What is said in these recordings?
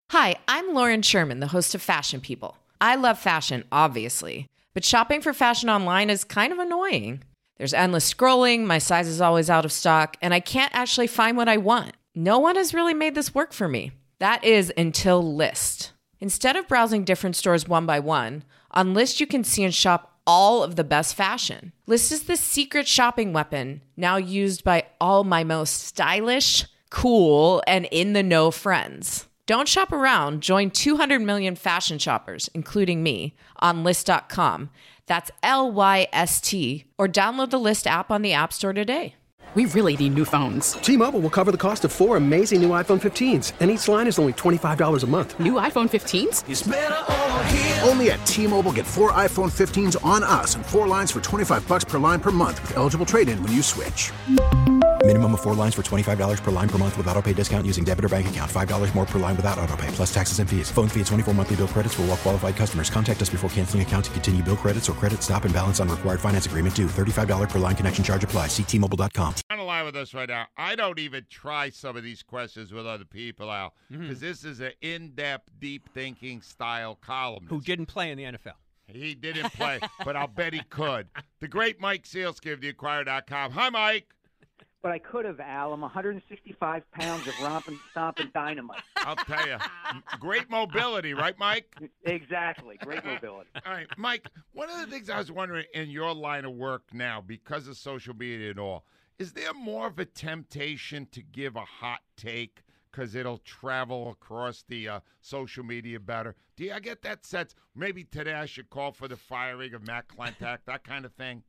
Hi, I'm Lauren Sherman, the host of Fashion People. I love fashion, obviously, but shopping for fashion online is kind of annoying. There's endless scrolling, my size is always out of stock, and I can't actually find what I want. No one has really made this work for me. That is until Lyst. Instead of browsing different stores one by one, on Lyst you can see and shop all of the best fashion. Lyst is the secret shopping weapon now used by all my most stylish, cool, and in-the-know friends. Don't shop around. Join 200 million fashion shoppers, including me, on Lyst.com. That's Lyst, or download the Lyst app on the App Store today. We really need new phones. T-Mobile will cover the cost of 4 amazing new iPhone 15s, and each line is only $25 a month. New iPhone 15s? It's better over here. Only at T-Mobile, get 4 iPhone 15s on us and 4 lines for $25 per line per month with eligible trade-in when you switch. Minimum of 4 lines for $25 per line per month with autopay discount using debit or bank account. $5 more per line without autopay, plus taxes and fees. Phone fee at 24 monthly bill credits for well-qualified customers. Contact us before canceling account to continue bill credits or credit stop and balance on required finance agreement due. $35 per line connection charge applies. See T-Mobile.com. On the line with us right now. I don't even try some of these questions with other people, Al, because this is an in-depth, deep-thinking style column. Who didn't play in the NFL. He didn't play, but I'll bet he could. The great Mike Sealski of TheInquirer.com. Hi, Mike. But I could have, Al. I'm 165 pounds of romping, stomping dynamite. I'll tell you. Great mobility, right, Mike? Exactly. Great mobility. All right, Mike, one of the things I was wondering in your line of work now, because of social media and all, is there more of a temptation to give a hot take because it'll travel across the social media better? I get that sense? Maybe today I should call for the firing of Matt Klentak, that kind of thing?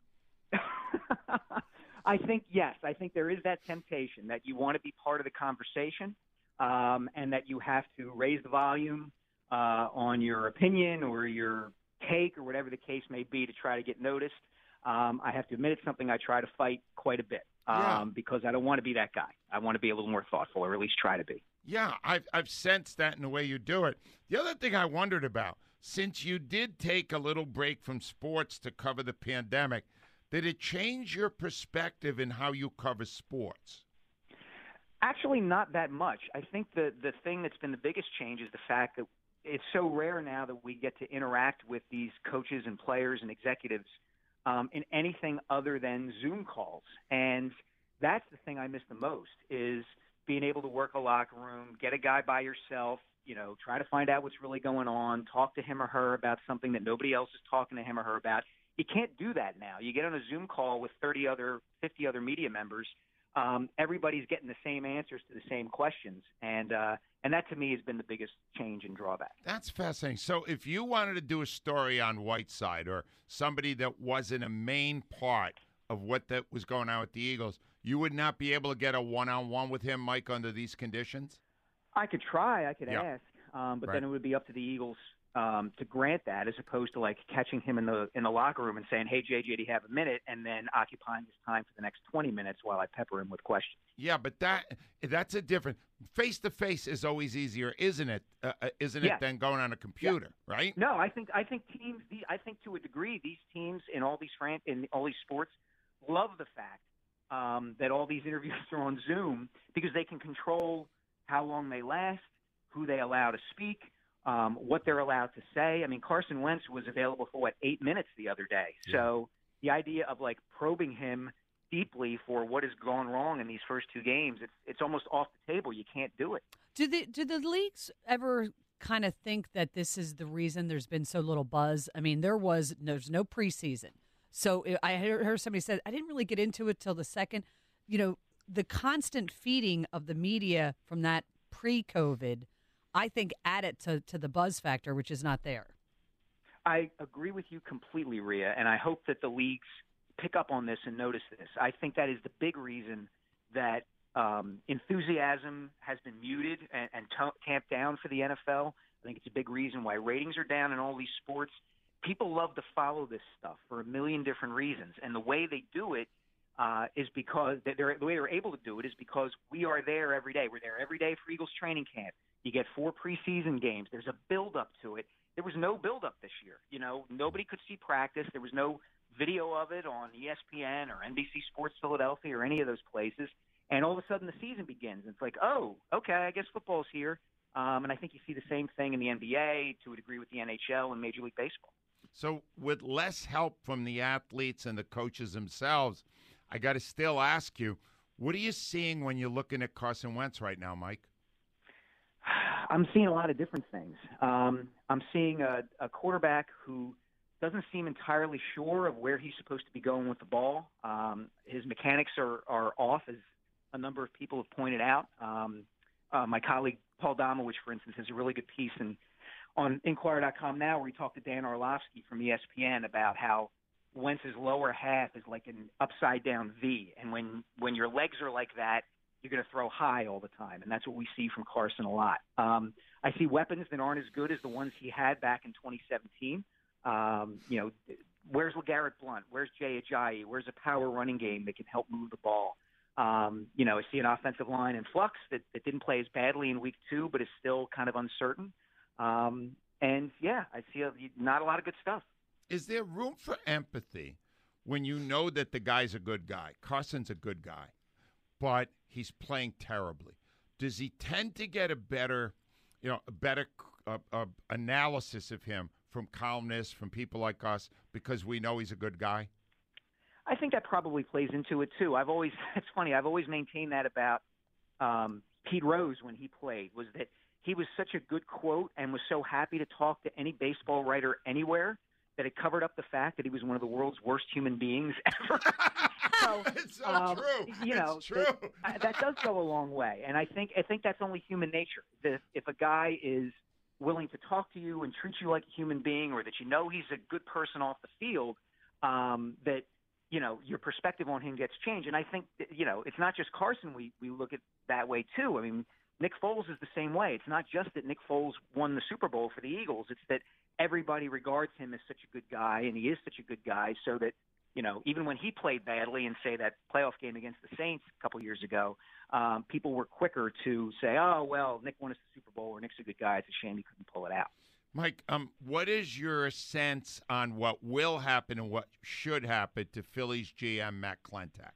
I think, yes. I think there is that temptation that you want to be part of the conversation and that you have to raise the volume on your opinion or your take or whatever the case may be to try to get noticed. I have to admit it's something I try to fight quite a bit because I don't want to be that guy. I want to be a little more thoughtful, or at least try to be. Yeah, I've sensed that in the way you do it. The other thing I wondered about, since you did take a little break from sports to cover the pandemic, did it change your perspective in how you cover sports? Actually, not that much. I think the thing that's been the biggest change is the fact that it's so rare now that we get to interact with these coaches and players and executives in anything other than Zoom calls. And that's the thing I miss the most, is being able to work a locker room, get a guy by yourself, try to find out what's really going on, talk to him or her about something that nobody else is talking to him or her about. You can't do that now. You get on a Zoom call with 50 other media members. Everybody's getting the same answers to the same questions. And that, to me, has been the biggest change and drawback. That's fascinating. So if you wanted to do a story on Whiteside or somebody that wasn't a main part of what that was going on with the Eagles, you would not be able to get a one-on-one with him, Mike, under these conditions? I could try. I could ask. But then it would be up to the Eagles to grant that, as opposed to like catching him in the locker room and saying, "Hey, JJ, do you have a minute?" and then occupying his time for the next 20 minutes while I pepper him with questions. Yeah, but that's a different face to face is always easier, isn't it? Isn't it than going on a computer, right? No, I think teams. I think to a degree, these teams in all these sports love the fact that all these interviews are on Zoom because they can control how long they last, who they allow to speak. What they're allowed to say. I mean, Carson Wentz was available for, 8 minutes the other day. Yeah. So the idea of, probing him deeply for what has gone wrong in these first 2 games, it's almost off the table. You can't do it. Do the leagues ever kind of think that this is the reason there's been so little buzz? I mean, there's no preseason. So I heard somebody said, I didn't really get into it till the second. The constant feeding of the media from that pre-COVID, I think, added to the buzz factor, which is not there. I agree with you completely, Rhea, and I hope that the leagues pick up on this and notice this. I think that is the big reason that enthusiasm has been muted and tamped down for the NFL. I think it's a big reason why ratings are down in all these sports. People love to follow this stuff for a million different reasons, and the way they do it is because the way they're able to do it is because we are there every day. We're there every day for Eagles training camp. You get 4 preseason games. There's a build-up to it. There was no build-up this year. Nobody could see practice. There was no video of it on ESPN or NBC Sports Philadelphia or any of those places. And all of a sudden the season begins. It's like, oh, okay, I guess football's here. And I think you see the same thing in the NBA, to a degree with the NHL and Major League Baseball. So with less help from the athletes and the coaches themselves, I got to still ask you, what are you seeing when you're looking at Carson Wentz right now, Mike? I'm seeing a lot of different things. I'm seeing a quarterback who doesn't seem entirely sure of where he's supposed to be going with the ball. His mechanics are off, as a number of people have pointed out. My colleague Paul Domowitch, for instance, has a really good piece on Inquirer.com now where he talked to Dan Orlovsky from ESPN about how Wentz's lower half is like an upside-down V, and when your legs are like that, you're going to throw high all the time, and that's what we see from Carson a lot. I see weapons that aren't as good as the ones he had back in 2017. Where's LeGarrette Blount? Where's Jay Ajayi? Where's a power running game that can help move the ball? I see an offensive line in flux that didn't play as badly in week 2, but is still kind of uncertain. I see not a lot of good stuff. Is there room for empathy when you know that the guy's a good guy? Carson's a good guy, but he's playing terribly. Does he tend to get a better analysis of him from columnists, from people like us, because we know he's a good guy? I think that probably plays into it too. It's funny, I've always maintained that about Pete Rose when he played, was that he was such a good quote and was so happy to talk to any baseball writer anywhere that it covered up the fact that he was one of the world's worst human beings ever. It's so true. It's true. That does go a long way, and I think that's only human nature. That if a guy is willing to talk to you and treat you like a human being, or that you know he's a good person off the field, that your perspective on him gets changed. And I think it's not just Carson. We look at that way too. I mean, Nick Foles is the same way. It's not just that Nick Foles won the Super Bowl for the Eagles. It's that everybody regards him as such a good guy, and he is such a good guy, so that even when he played badly, and say that playoff game against the Saints a couple years ago, people were quicker to say, oh, well, Nick won us the Super Bowl, or Nick's a good guy. It's a shame he couldn't pull it out. Mike, what is your sense on what will happen and what should happen to Phillies GM Matt Klentak?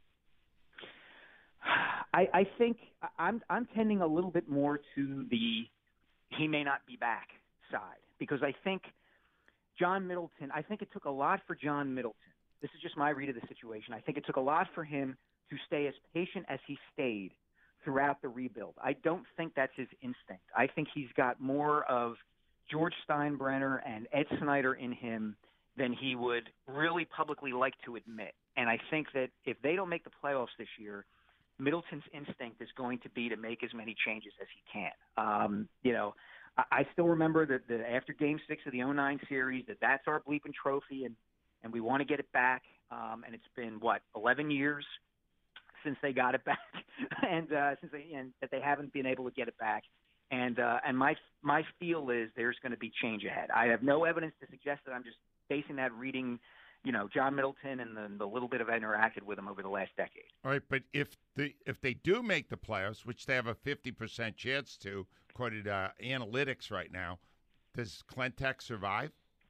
I think I'm tending a little bit more to the he may not be back side, because I think John Middleton, I think it took a lot for John Middleton. This is just my read of the situation. I think it took a lot for him to stay as patient as he stayed throughout the rebuild. I don't think that's his instinct. I think he's got more of George Steinbrenner and Ed Snyder in him than he would really publicly like to admit. And I think that if they don't make the playoffs this year, Middleton's instinct is going to be to make as many changes as he can. I still remember that after Game 6 of the 2009 series, that's our bleeping trophy, and we want to get it back. And it's been 11 years since they got it back, and that they haven't been able to get it back. And my feel is there's going to be change ahead. I have no evidence to suggest that. I'm just basing that reading, John Middleton and the little bit I've interacted with him over the last decade. All right, but if they do make the playoffs, which they have a 50% chance to, according to analytics right now, does Klentak survive?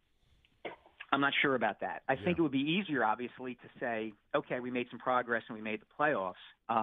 I'm not sure about that. I think it would be easier, obviously, to say, okay, we made some progress and we made the playoffs.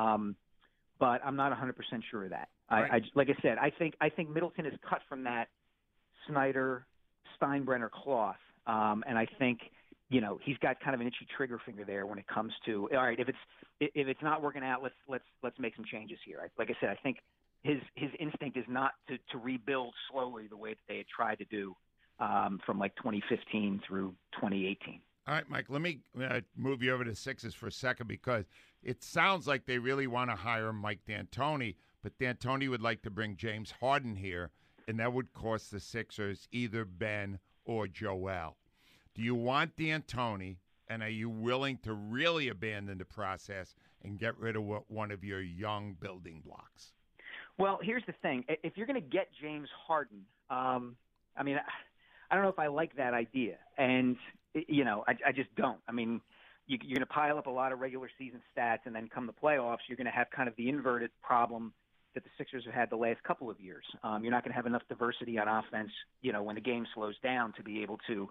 But I'm not 100% sure of that. Right. Like I said, I think Middleton is cut from that Snyder Steinbrenner cloth, and I think he's got kind of an itchy trigger finger there when it comes to, all right, if it's not working out, let's make some changes here. Like I said, I think his instinct is not to rebuild slowly the way that they had tried to do from 2015 through 2018. All right, Mike, let me move you over to Sixers for a second, because it sounds like they really want to hire Mike D'Antoni, but D'Antoni would like to bring James Harden here, and that would cost the Sixers either Ben or Joel. Do you want D'Antoni, and are you willing to really abandon the process and get rid of one of your young building blocks? Well, here's the thing. If you're going to get James Harden, I don't know if I like that idea. And, I just don't. I mean, you're going to pile up a lot of regular season stats, and then come the playoffs, you're going to have kind of the inverted problem that the Sixers have had the last couple of years. You're not going to have enough diversity on offense, when the game slows down, to be able to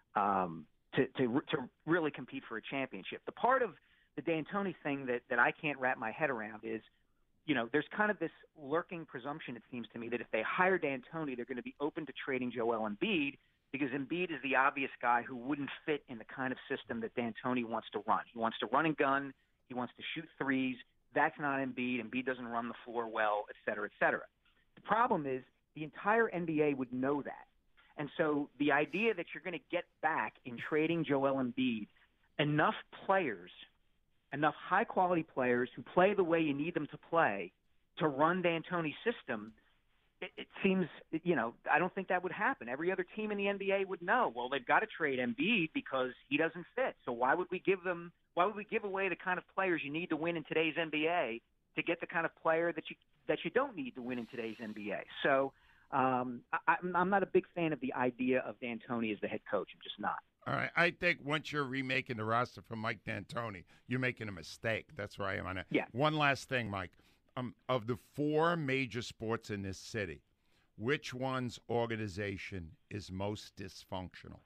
really compete for a championship. The part of the D'Antoni thing that I can't wrap my head around is there's kind of this lurking presumption, it seems to me, that if they hire D'Antoni, they're going to be open to trading Joel Embiid, because Embiid is the obvious guy who wouldn't fit in the kind of system that D'Antoni wants to run. He wants to run and gun. He wants to shoot threes. That's not Embiid. Embiid doesn't run the floor well, et cetera, et cetera. The problem is the entire NBA would know that. And so the idea that you're going to get back in trading Joel Embiid enough players, enough high-quality players who play the way you need them to play to run D'Antoni's system, it seems, I don't think that would happen. Every other team in the NBA would know, well, they've got to trade Embiid because he doesn't fit. So why would we give away the kind of players you need to win in today's NBA to get the kind of player that you don't need to win in today's NBA? So I'm not a big fan of the idea of D'Antoni as the head coach. I'm just not. All right. I think once you're remaking the roster for Mike D'Antoni, you're making a mistake. That's where I am on it. Yeah. One last thing, Mike. Of the 4 major sports in this city, which one's organization is most dysfunctional?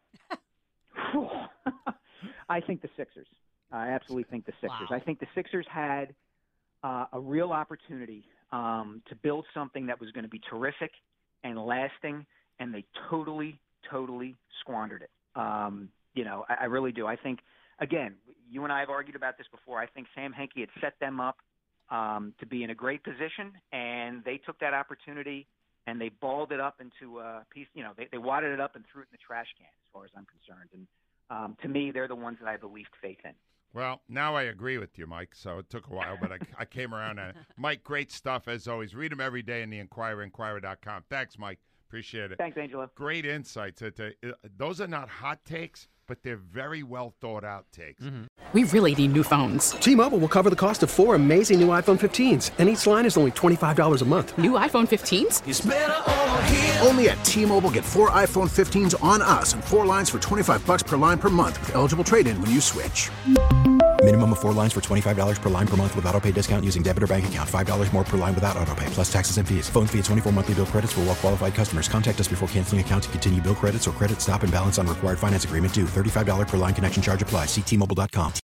I think the Sixers. I absolutely think the Sixers. Wow. I think the Sixers had a real opportunity to build something that was going to be terrific and lasting, and they totally squandered it. I really do. I think, again, you and I have argued about this before. I think Sam Hinkie had set them up to be in a great position, and they took that opportunity and they balled it up into a piece. They wadded it up and threw it in the trash can, as far as I'm concerned. And to me, they're the ones that I have the least faith in. Well, now I agree with you, Mike, so it took a while, but I came around on it. Mike, great stuff as always. Read them every day in the Inquirer, Inquirer.com. Thanks, Mike. Appreciate it. Thanks, Angelo. Great insights. Those are not hot takes, but they're very well thought out takes. Mm-hmm. We really need new phones. T-Mobile will cover the cost of 4 amazing new iPhone 15s, and each line is only $25 a month. New iPhone 15s? It's better over here. Only at T-Mobile, get 4 iPhone 15s on us and 4 lines for $25 per line per month with eligible trade-in when you switch. Minimum of 4 lines for $25 per line per month with auto-pay discount using debit or bank account. $5 more per line without auto-pay, plus taxes and fees. Phone fee at 24 monthly bill credits for well-qualified customers. Contact us before canceling account to continue bill credits or credit stop and balance on required finance agreement due. $35 per line connection charge applies. See T-Mobile.com.